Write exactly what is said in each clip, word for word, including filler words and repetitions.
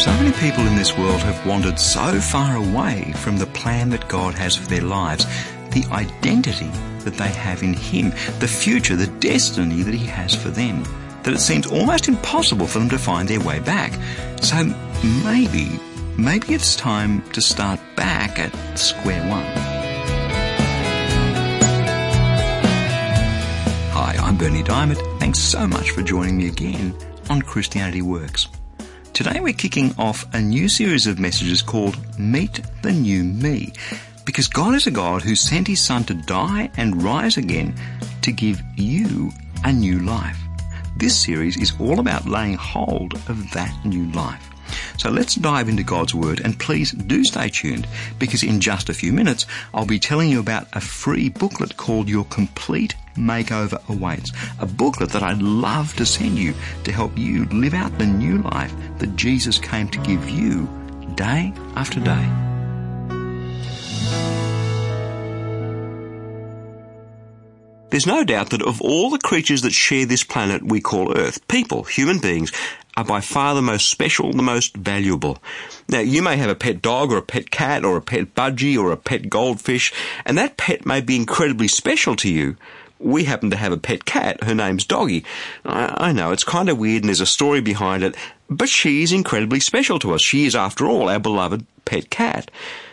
So many people in this world have wandered so far away from the plan that God has for their lives, the identity that they have in Him, the future, the destiny that He has for them, that it seems almost impossible for them to find their way back. So maybe, maybe it's time to start back at square one. Hi, I'm Bernie Diamond. Thanks so much for joining me again on Christianity Works. Today we're kicking off a new series of messages called Meet the New Me, because God is a God who sent His Son to die and rise again to give you a new life. This series is all about laying hold of that new life. So let's dive into God's Word, and please do stay tuned, because in just a few minutes I'll be telling you about a free booklet called Your Complete Makeover Awaits, a booklet that I'd love to send you to help you live out the new life that Jesus came to give you day after day. There's no doubt that of all the creatures that share this planet we call Earth, people, human beings, are by far the most special, the most valuable. Now, you may have a pet dog or a pet cat or a pet budgie or a pet goldfish, and that pet may be incredibly special to you. We happen to have a pet cat. Her name's Doggy. I, I know, it's kind of weird and there's a story behind it, but she is incredibly special to us. She is, after all, our beloved pet cat.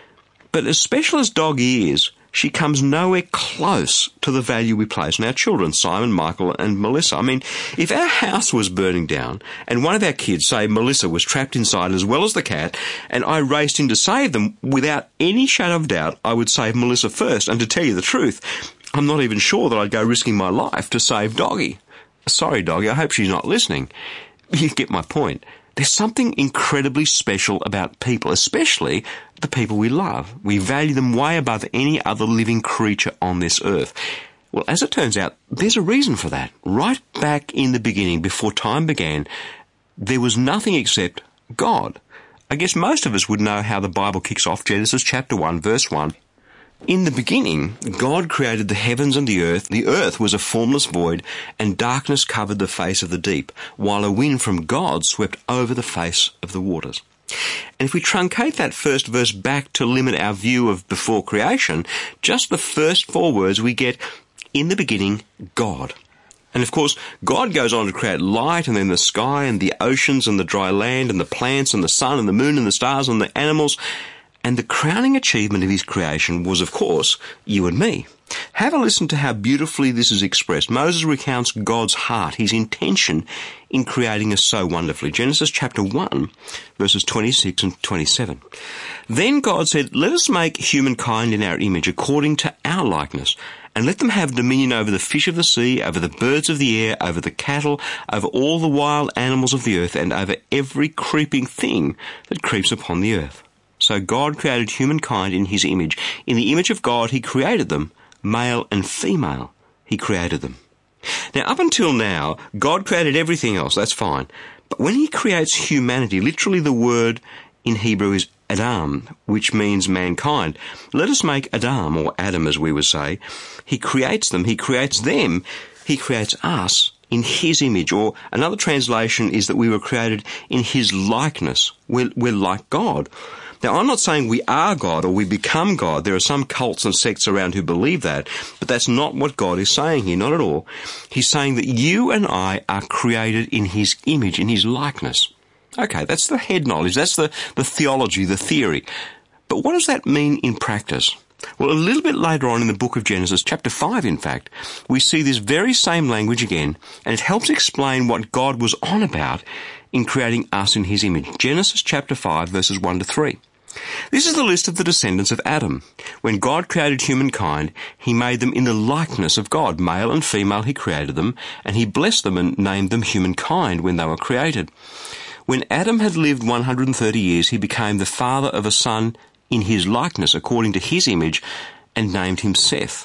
But as special as Doggy is, she comes nowhere close to the value we place on our children, Simon, Michael and Melissa. I mean, if our house was burning down and one of our kids, say Melissa, was trapped inside as well as the cat, and I raced in to save them, without any shadow of doubt, I would save Melissa first. And to tell you the truth, I'm not even sure that I'd go risking my life to save Doggy. Sorry, Doggy, I hope she's not listening. You get my point. There's something incredibly special about people, especially the people we love. We value them way above any other living creature on this earth. Well, as it turns out, there's a reason for that. Right back in the beginning, before time began, there was nothing except God. I guess most of us would know how the Bible kicks off. Genesis chapter one, verse one. In the beginning, God created the heavens and the earth. The earth was a formless void, and darkness covered the face of the deep, while a wind from God swept over the face of the waters. And if we truncate that first verse back to limit our view of before creation, just the first four words we get, in the beginning, God. And of course, God goes on to create light, and then the sky and the oceans and the dry land and the plants and the sun and the moon and the stars and the animals. And the crowning achievement of His creation was, of course, you and me. Have a listen to how beautifully this is expressed. Moses recounts God's heart, His intention in creating us so wonderfully. Genesis chapter one, verses twenty-six and twenty-seven. Then God said, "Let us make humankind in our image, according to our likeness, and let them have dominion over the fish of the sea, over the birds of the air, over the cattle, over all the wild animals of the earth, and over every creeping thing that creeps upon the earth." So God created humankind in His image. In the image of God He created them, male and female He created them. Now, up until now, God created everything else, that's fine. But when He creates humanity, literally the word in Hebrew is Adam, which means mankind. Let us make Adam, or Adam as we would say. He creates them, He creates them, He creates us in His image. Or another translation is that we were created in His likeness. We're, we're like God. Now, I'm not saying we are God or we become God. There are some cults and sects around who believe that, but that's not what God is saying here, not at all. He's saying that you and I are created in His image, in His likeness. Okay, that's the head knowledge, that's the, the theology, the theory. But what does that mean in practice? Well, a little bit later on in the book of Genesis, chapter five, in fact, we see this very same language again, and it helps explain what God was on about in creating us in His image. Genesis chapter five, verses one to three. This is the list of the descendants of Adam. When God created humankind, He made them in the likeness of God. Male and female He created them, and He blessed them and named them humankind when they were created. When Adam had lived one hundred thirty years, he became the father of a son in his likeness, according to his image, and named him Seth.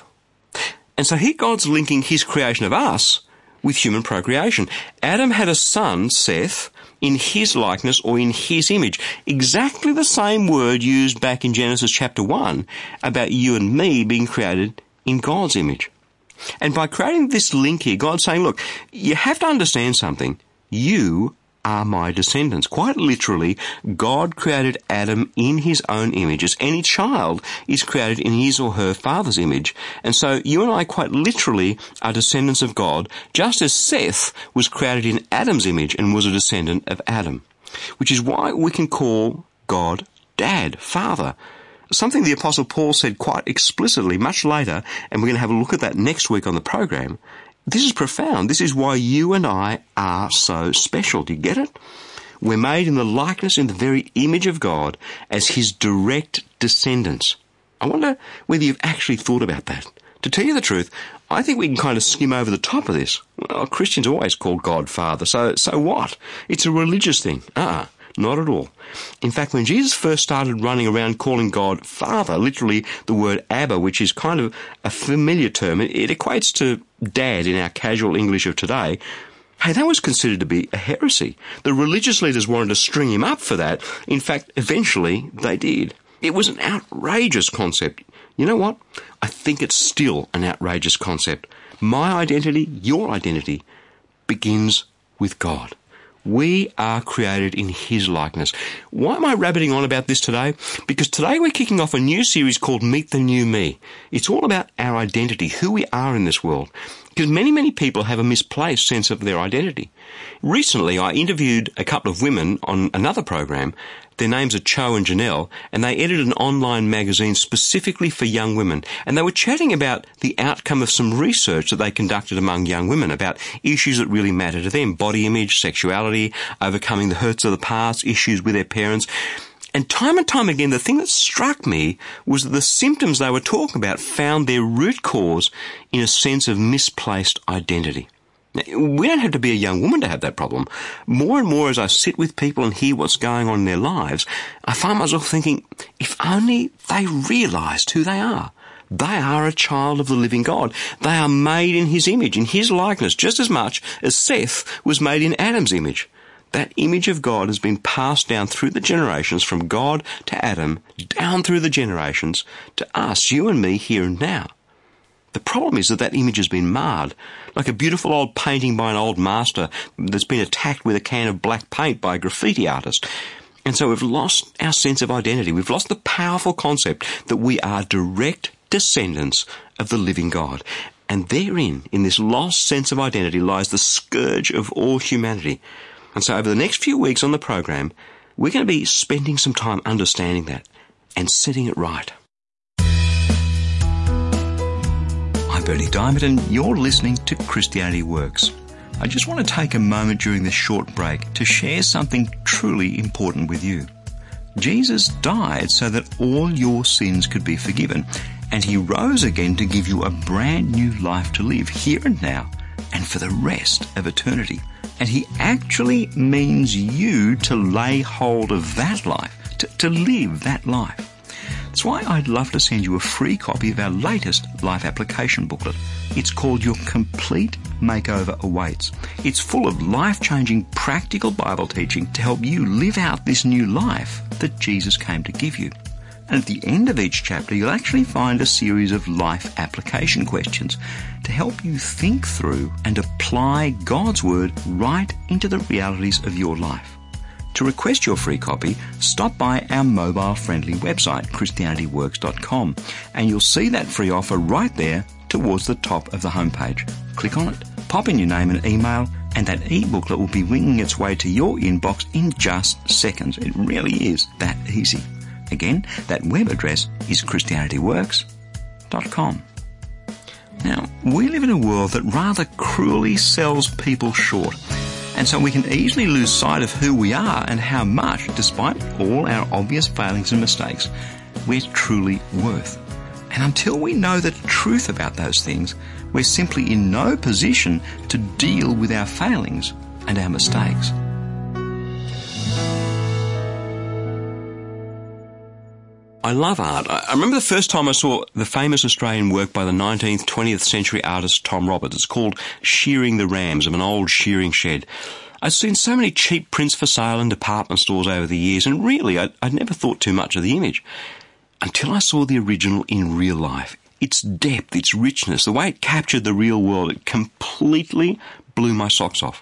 And so here God's linking His creation of us with human procreation. Adam had a son, Seth, in His likeness or in His image. Exactly the same word used back in Genesis chapter one about you and me being created in God's image. And by creating this link here, God's saying, look, you have to understand something. You are my descendants. Quite literally, God created Adam in his own image, as any child is created in his or her father's image. And so you and I quite literally are descendants of God, just as Seth was created in Adam's image and was a descendant of Adam. Which is why we can call God Dad, Father. Something the Apostle Paul said quite explicitly much later, and we're going to have a look at that next week on the program. This is profound. This is why you and I are so special. Do you get it? We're made in the likeness, in the very image of God, as his direct descendants. I wonder whether you've actually thought about that. To tell you the truth, I think we can kind of skim over the top of this. Well, Christians always call God Father, so so what? It's a religious thing. Ah, not at all. In fact, when Jesus first started running around calling God Father, literally the word Abba, which is kind of a familiar term, it, it equates to Dad in our casual English of today. Hey, that was considered to be a heresy. The religious leaders wanted to string him up for that. In fact, eventually they did. It was an outrageous concept. You know what? I think it's still an outrageous concept. My identity, your identity, begins with God. We are created in his likeness. Why am I rabbiting on about this today? Because today we're kicking off a new series called Meet the New Me. It's all about our identity, who we are in this world. Because many, many people have a misplaced sense of their identity. Recently, I interviewed a couple of women on another program. Their names are Cho and Janelle, and they edited an online magazine specifically for young women. And they were chatting about the outcome of some research that they conducted among young women about issues that really matter to them: body image, sexuality, overcoming the hurts of the past, issues with their parents. And time and time again, the thing that struck me was that the symptoms they were talking about found their root cause in a sense of misplaced identity. Now, we don't have to be a young woman to have that problem. More and more as I sit with people and hear what's going on in their lives, I find myself thinking, if only they realised who they are. They are a child of the living God. They are made in his image, in his likeness, just as much as Seth was made in Adam's image. That image of God has been passed down through the generations, from God to Adam, down through the generations to us, you and me, here and now. The problem is that that image has been marred, like a beautiful old painting by an old master that's been attacked with a can of black paint by a graffiti artist. And so we've lost our sense of identity. We've lost the powerful concept that we are direct descendants of the living God. And therein, in this lost sense of identity, lies the scourge of all humanity. And so over the next few weeks on the program, we're going to be spending some time understanding that and setting it right. I'm Bernie Diamond, and you're listening to Christianity Works. I just want to take a moment during this short break to share something truly important with you. Jesus died so that all your sins could be forgiven, and he rose again to give you a brand new life to live here and now and for the rest of eternity. And he actually means you to lay hold of that life, to, to live that life. That's why I'd love to send you a free copy of our latest life application booklet. It's called Your Complete Makeover Awaits. It's full of life-changing practical Bible teaching to help you live out this new life that Jesus came to give you. And at the end of each chapter, you'll actually find a series of life application questions to help you think through and apply God's Word right into the realities of your life. To request your free copy, stop by our mobile-friendly website, Christianity Works dot com, and you'll see that free offer right there towards the top of the homepage. Click on it, pop in your name and email, and that e-booklet will be winging its way to your inbox in just seconds. It really is that easy. Again, that web address is Christianity Works dot com. Now, we live in a world that rather cruelly sells people short, and so we can easily lose sight of who we are and how much, despite all our obvious failings and mistakes, we're truly worth. And until we know the truth about those things, we're simply in no position to deal with our failings and our mistakes. I love art. I remember the first time I saw the famous Australian work by the nineteenth, twentieth century artist Tom Roberts. It's called Shearing the Rams of an Old Shearing Shed. I'd seen so many cheap prints for sale in department stores over the years, and really I'd, I'd never thought too much of the image until I saw the original in real life. Its depth, its richness, the way it captured the real world, it completely blew my socks off.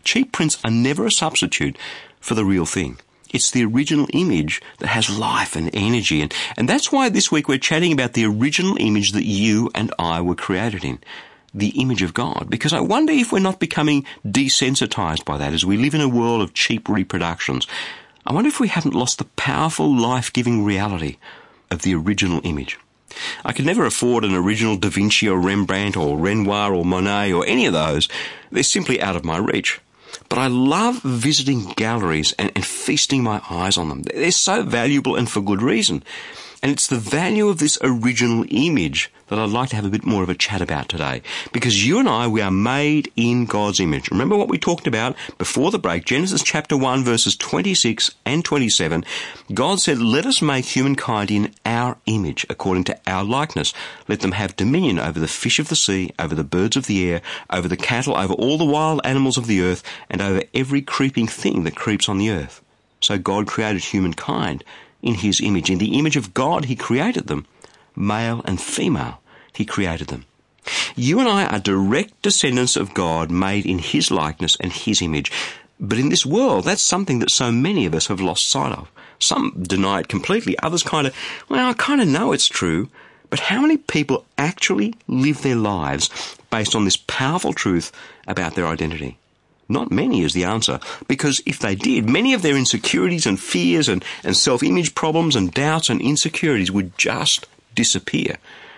Cheap prints are never a substitute for the real thing. It's the original image that has life and energy. And, and that's why this week we're chatting about the original image that you and I were created in. The image of God. Because I wonder if we're not becoming desensitized by that as we live in a world of cheap reproductions. I wonder if we haven't lost the powerful, life-giving reality of the original image. I could never afford an original Da Vinci or Rembrandt or Renoir or Monet or any of those. They're simply out of my reach. But I love visiting galleries and, and feasting my eyes on them. They're so valuable and for good reason. And it's the value of this original image that I'd like to have a bit more of a chat about today. Because you and I, we are made in God's image. Remember what we talked about before the break, Genesis chapter one, verses twenty-six and twenty-seven. God said, let us make humankind in our image, according to our likeness. Let them have dominion over the fish of the sea, over the birds of the air, over the cattle, over all the wild animals of the earth, and over every creeping thing that creeps on the earth. So God created humankind in his image. In the image of God, he created them. Male and female, he created them. You and I are direct descendants of God, made in his likeness and his image. But in this world, that's something that so many of us have lost sight of. Some deny it completely. Others kind of, well, I kind of know it's true. But how many people actually live their lives based on this powerful truth about their identity? Not many is the answer, because if they did, many of their insecurities and fears and, and self-image problems and doubts and insecurities would just disappear.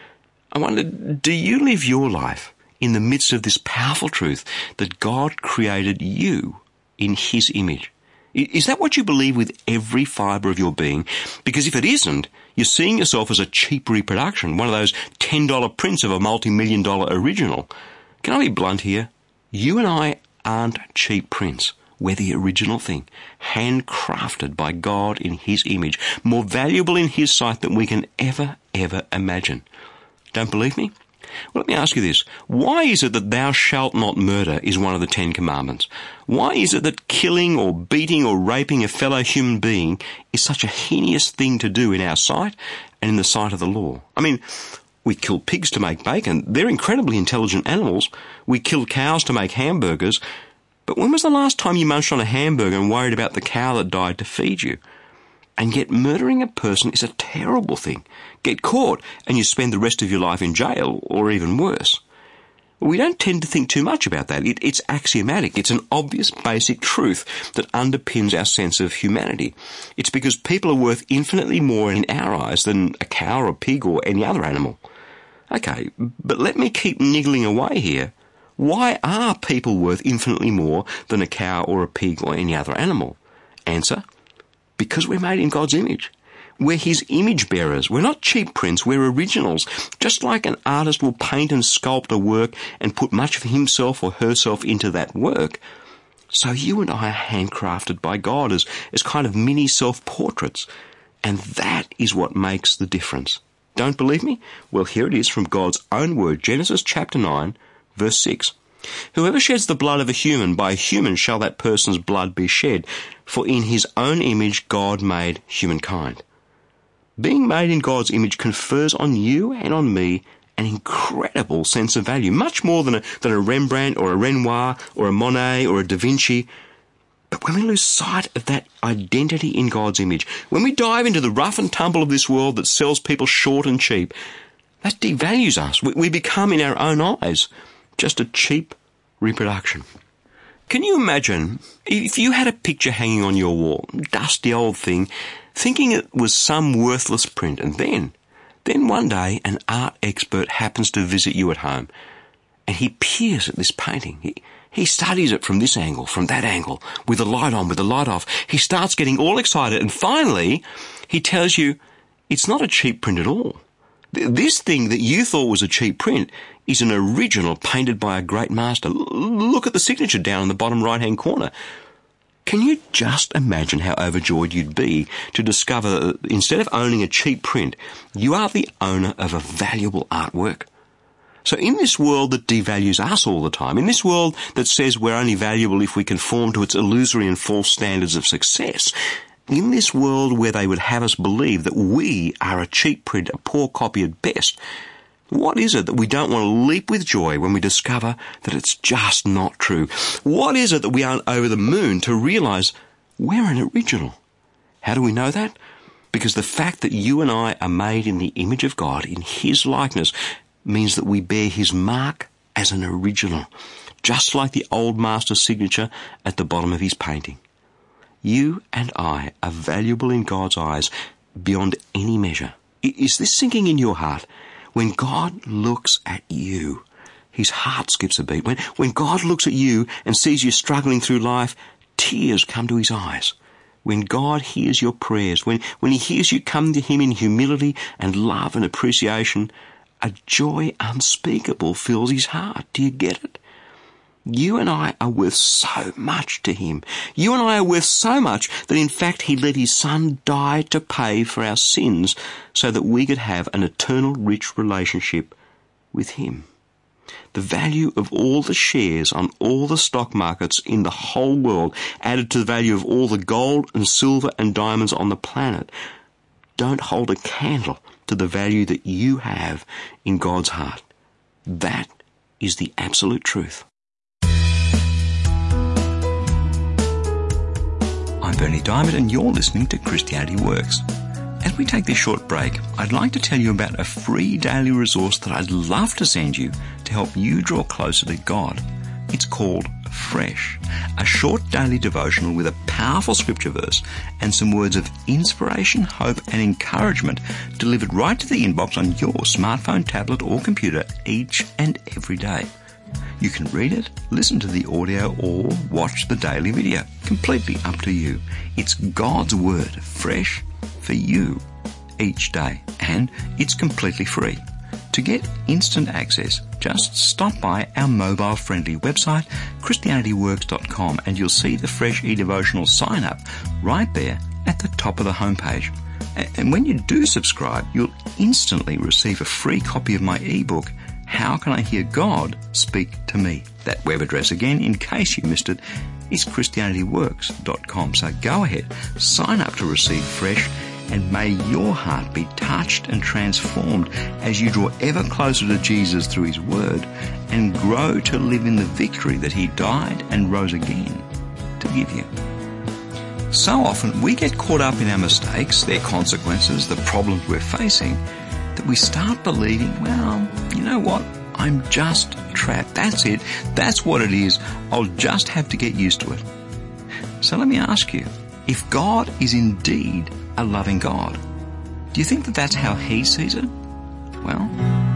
I wonder, do you live your life in the midst of this powerful truth that God created you in his image? Is that what you believe with every fibre of your being? Because if it isn't, you're seeing yourself as a cheap reproduction, one of those ten dollar prints of a multi-million dollar original. Can I be blunt here? You and I aren't cheap prints. We're the original thing, handcrafted by God in his image, more valuable in his sight than we can ever, ever imagine. Don't believe me? Well, let me ask you this. Why is it that thou shalt not murder is one of the Ten Commandments? Why is it that killing or beating or raping a fellow human being is such a heinous thing to do in our sight and in the sight of the law? I mean, we kill pigs to make bacon. They're incredibly intelligent animals. We kill cows to make hamburgers. But when was the last time you munched on a hamburger and worried about the cow that died to feed you? And yet murdering a person is a terrible thing. Get caught and you spend the rest of your life in jail, or even worse. We don't tend to think too much about that. It, it's axiomatic. It's an obvious basic truth that underpins our sense of humanity. It's because people are worth infinitely more in our eyes than a cow or a pig or any other animal. Okay, but let me keep niggling away here. Why are people worth infinitely more than a cow or a pig or any other animal? Answer, because we're made in God's image. We're his image bearers. We're not cheap prints, we're originals. Just like an artist will paint and sculpt a work and put much of himself or herself into that work, so you and I are handcrafted by God as, as kind of mini self-portraits. And that is what makes the difference. Don't believe me? Well, here it is from God's own word, Genesis chapter nine, verse six. Whoever sheds the blood of a human, by a human shall that person's blood be shed, for in his own image God made humankind. Being made in God's image confers on you and on me an incredible sense of value, much more than a, than a Rembrandt or a Renoir or a Monet or a Da Vinci. But when we lose sight of that identity in God's image, when we dive into the rough and tumble of this world that sells people short and cheap, that devalues us. We, we become, in our own eyes, just a cheap reproduction. Can you imagine if you had a picture hanging on your wall, dusty old thing, thinking it was some worthless print, and then, then one day an art expert happens to visit you at home, and he peers at this painting. He, he studies it from this angle, from that angle, with the light on, with the light off. He starts getting all excited, and finally, he tells you it's not a cheap print at all. This thing that you thought was a cheap print is an original painted by a great master. Look at the signature down in the bottom right-hand corner. Can you just imagine how overjoyed you'd be to discover that instead of owning a cheap print, you are the owner of a valuable artwork? So in this world that devalues us all the time, in this world that says we're only valuable if we conform to its illusory and false standards of success, in this world where they would have us believe that we are a cheap print, a poor copy at best, What is it that we don't want to leap with joy when we discover that it's just not true? What is it that we aren't over the moon to realize we're an original? How do we know that? Because the fact that you and I are made in the image of God, in His likeness, means that we bear His mark as an original, just like the old master's signature at the bottom of his painting. You and I are valuable in God's eyes beyond any measure. Is this sinking in your heart? When God looks at you, His heart skips a beat. When, when God looks at you and sees you struggling through life, tears come to His eyes. When God hears your prayers, when, when He hears you come to Him in humility and love and appreciation, a joy unspeakable fills His heart. Do you get it? You and I are worth so much to Him. You and I are worth so much that in fact He let His Son die to pay for our sins so that we could have an eternal rich relationship with Him. The value of all the shares on all the stock markets in the whole world, added to the value of all the gold and silver and diamonds on the planet, don't hold a candle to the value that you have in God's heart. That is the absolute truth. I'm Bernie Diamond and you're listening to Christianity Works. As we take this short break, I'd like to tell you about a free daily resource that I'd love to send you to help you draw closer to God. It's called Fresh, a short daily devotional with a powerful scripture verse and some words of inspiration, hope and encouragement delivered right to the inbox on your smartphone, tablet or computer each and every day. You can read it, listen to the audio or watch the daily video. Completely up to you. It's God's Word, fresh for you each day, and it's completely free. To get instant access, just stop by our mobile-friendly website, christianity works dot com, and you'll see the Fresh eDevotional sign-up right there at the top of the homepage. And when you do subscribe, you'll instantly receive a free copy of my ebook, How Can I Hear God Speak to Me? That web address again, in case you missed it, is christianity works dot com. So go ahead, sign up to receive Fresh, and may your heart be touched and transformed as you draw ever closer to Jesus through His Word and grow to live in the victory that He died and rose again to give you. So often we get caught up in our mistakes, their consequences, the problems we're facing, that we start believing, well, you know what, I'm just trapped. That's it. That's what it is. I'll just have to get used to it. So let me ask you, if God is indeed a loving God, do you think that that's how He sees it? Well,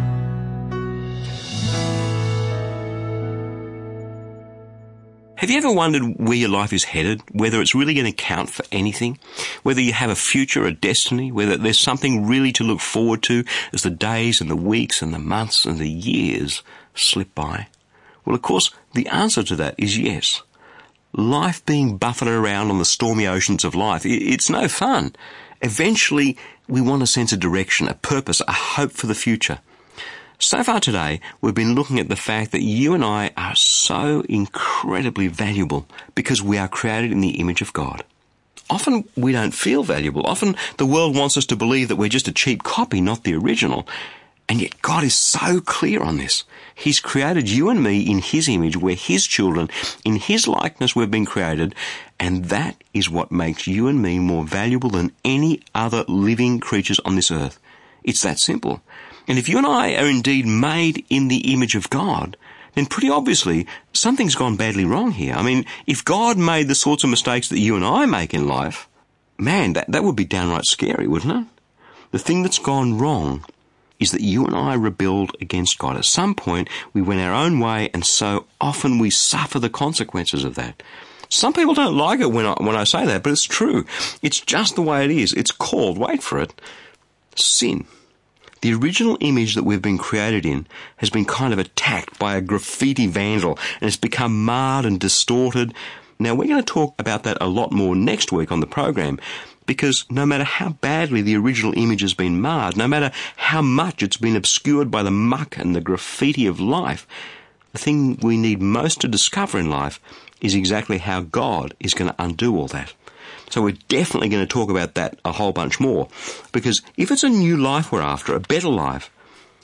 have you ever wondered where your life is headed, whether it's really going to count for anything, whether you have a future, a destiny, whether there's something really to look forward to as the days and the weeks and the months and the years slip by? Well, of course, the answer to that is yes. Life being buffeted around on the stormy oceans of life, it's no fun. Eventually, we want a sense of direction, a purpose, a hope for the future. So far today, we've been looking at the fact that you and I are so incredibly valuable because we are created in the image of God. Often we don't feel valuable. Often the world wants us to believe that we're just a cheap copy, not the original. And yet God is so clear on this. He's created you and me in His image. We're His children. In His likeness we've been created. And that is what makes you and me more valuable than any other living creatures on this earth. It's that simple. And if you and I are indeed made in the image of God, then pretty obviously something's gone badly wrong here. I mean, if God made the sorts of mistakes that you and I make in life, man, that, that would be downright scary, wouldn't it? The thing that's gone wrong is that you and I rebelled against God. At some point, we went our own way, and so often we suffer the consequences of that. Some people don't like it when I, when I say that, but it's true. It's just the way it is. It's called, wait for it, sin. The original image that we've been created in has been kind of attacked by a graffiti vandal, and it's become marred and distorted. Now, we're going to talk about that a lot more next week on the program, because no matter how badly the original image has been marred, no matter how much it's been obscured by the muck and the graffiti of life, the thing we need most to discover in life is exactly how God is going to undo all that. So we're definitely going to talk about that a whole bunch more, because if it's a new life we're after, a better life,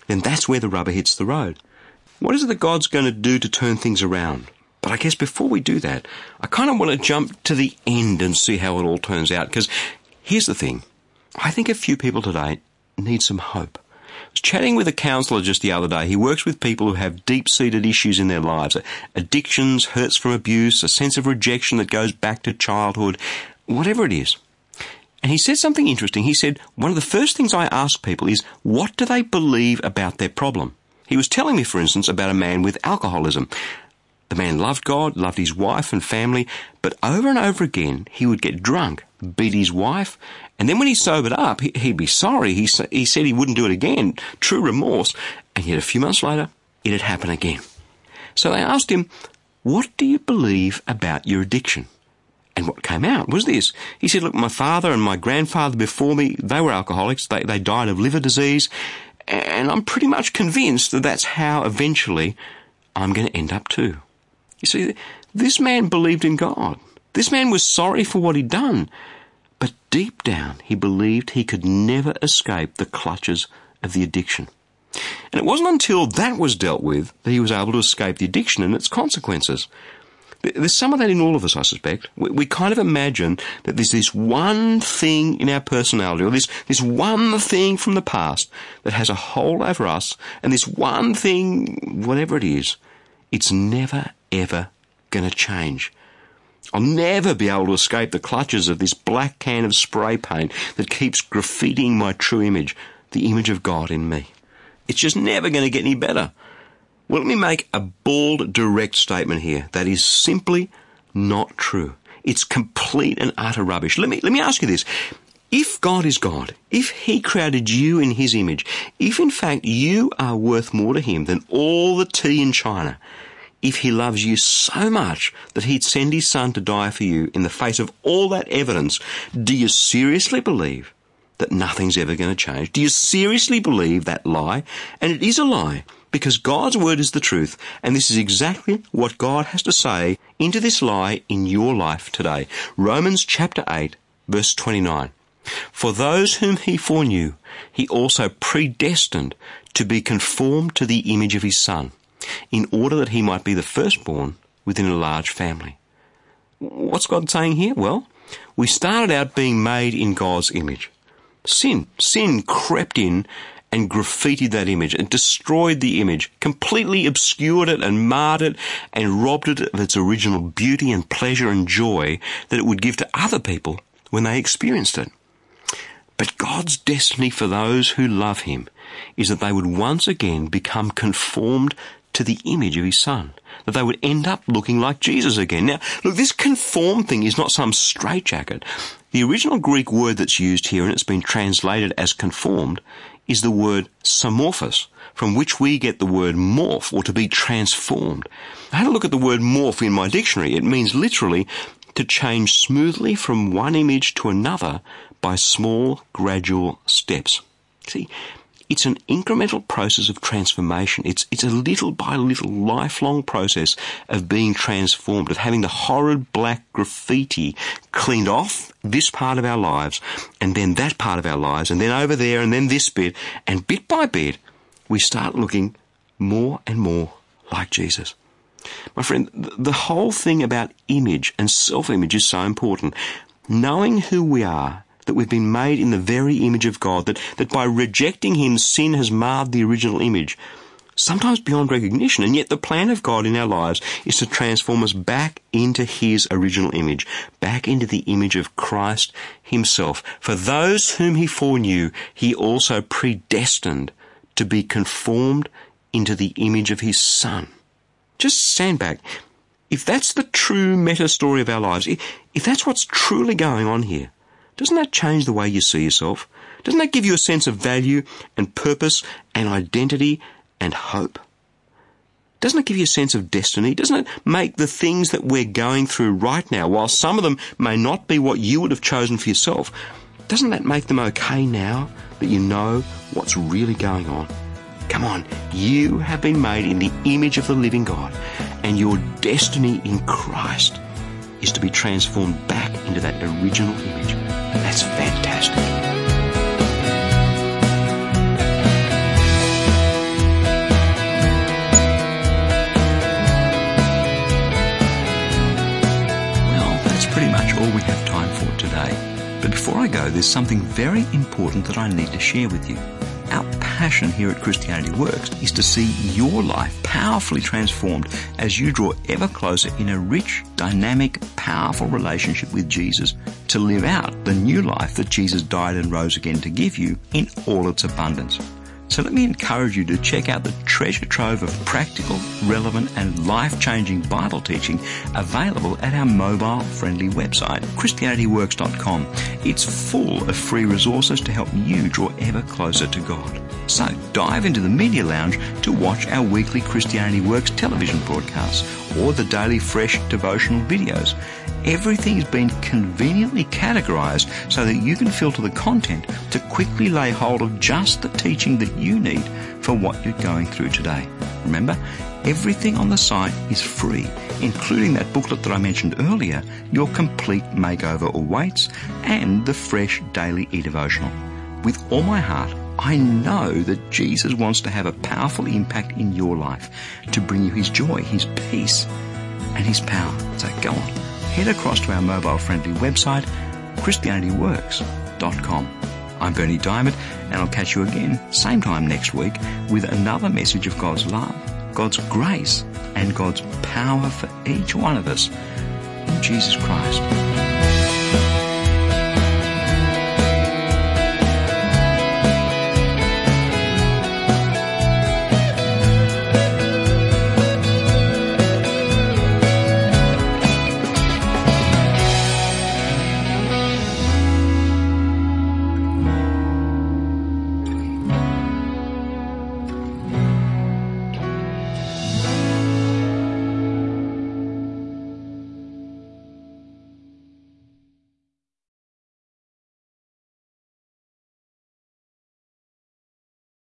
then that's where the rubber hits the road. What is it that God's going to do to turn things around? But I guess before we do that, I kind of want to jump to the end and see how it all turns out. Because here's the thing. I think a few people today need some hope. I was chatting with a counsellor just the other day. He works with people who have deep-seated issues in their lives. Addictions, hurts from abuse, a sense of rejection that goes back to childhood, whatever it is. And he said something interesting. He said, one of the first things I ask people is, what do they believe about their problem? He was telling me, for instance, about a man with alcoholism. The man loved God, loved his wife and family, but over and over again he would get drunk, beat his wife, and then when he sobered up, he'd be sorry. He, he said he wouldn't do it again, true remorse, and yet a few months later, it had happened again. So they asked him, what do you believe about your addiction? And what came out was this. He said, look, my father and my grandfather before me, they were alcoholics. They, they died of liver disease, and I'm pretty much convinced that that's how eventually I'm going to end up too. You see, this man believed in God. This man was sorry for what he'd done. But deep down, he believed he could never escape the clutches of the addiction. And it wasn't until that was dealt with that he was able to escape the addiction and its consequences. There's some of that in all of us, I suspect. We, we kind of imagine that there's this one thing in our personality, or this, this one thing from the past that has a hold over us, and this one thing, whatever it is, it's never, ever going to change. I'll never be able to escape the clutches of this black can of spray paint that keeps graffitiing my true image, the image of God in me. It's just never going to get any better. Well, let me make a bold, direct statement here. That is simply not true. It's complete and utter rubbish. Let me, let me ask you this. If God is God, if he created you in his image, if in fact you are worth more to him than all the tea in China, if he loves you so much that he'd send his son to die for you in the face of all that evidence, do you seriously believe that nothing's ever going to change? Do you seriously believe that lie? And it is a lie, because God's word is the truth, and this is exactly what God has to say into this lie in your life today. Romans chapter eight, verse twenty-nine. For those whom he foreknew, he also predestined to be conformed to the image of his Son, in order that he might be the firstborn within a large family. What's God saying here? Well, we started out being made in God's image. Sin, sin crept in and graffitied that image and destroyed the image, completely obscured it and marred it and robbed it of its original beauty and pleasure and joy that it would give to other people when they experienced it. But God's destiny for those who love him is that they would once again become conformed to the image of his Son, that they would end up looking like Jesus again. Now, look, this conform thing is not some straitjacket. The original Greek word that's used here, and it's been translated as conformed, is the word samorphos, from which we get the word morph, or to be transformed. I had a look at the word morph in my dictionary. It means literally to change smoothly from one image to another by small, gradual steps. See, it's an incremental process of transformation. It's it's a little by little lifelong process of being transformed, of having the horrid black graffiti cleaned off this part of our lives, and then that part of our lives, and then over there, and then this bit, and bit by bit, we start looking more and more like Jesus. My friend, the whole thing about image and self-image is so important. Knowing who we are, that we've been made in the very image of God, that, that by rejecting him, sin has marred the original image, sometimes beyond recognition, and yet the plan of God in our lives is to transform us back into his original image, back into the image of Christ himself. For those whom he foreknew, he also predestined to be conformed into the image of his Son. Just stand back. If that's the true meta story of our lives, if that's what's truly going on here, doesn't that change the way you see yourself? Doesn't that give you a sense of value and purpose and identity and hope? Doesn't it give you a sense of destiny? Doesn't it make the things that we're going through right now, while some of them may not be what you would have chosen for yourself, doesn't that make them okay now that you know what's really going on? Come on, you have been made in the image of the living God, and your destiny in Christ is to be transformed back into that original image. That's fantastic. today. But before I go, there's something very important that I need to share with you. Our passion here at Christianity Works is to see your life powerfully transformed as you draw ever closer in a rich, dynamic, powerful relationship with Jesus to live out the new life that Jesus died and rose again to give you in all its abundance. So let me encourage you to check out the treasure trove of practical, relevant and life-changing Bible teaching available at our mobile-friendly website, Christianity Works dot com. It's full of free resources to help you draw ever closer to God. So dive into the Media Lounge to watch our weekly Christianity Works television broadcasts or the daily fresh devotional videos. Everything's been conveniently categorized so that you can filter the content to quickly lay hold of just the teaching that you need for what you're going through today. Remember, everything on the site is free, including that booklet that I mentioned earlier, Your Complete Makeover Awaits, and the fresh daily e-devotional. With all my heart, I know that Jesus wants to have a powerful impact in your life to bring you his joy, his peace, and his power. So go on, head across to our mobile-friendly website, Christianity Works dot com. I'm Bernie Diamond, and I'll catch you again same time next week with another message of God's love, God's grace, and God's power for each one of us in Jesus Christ.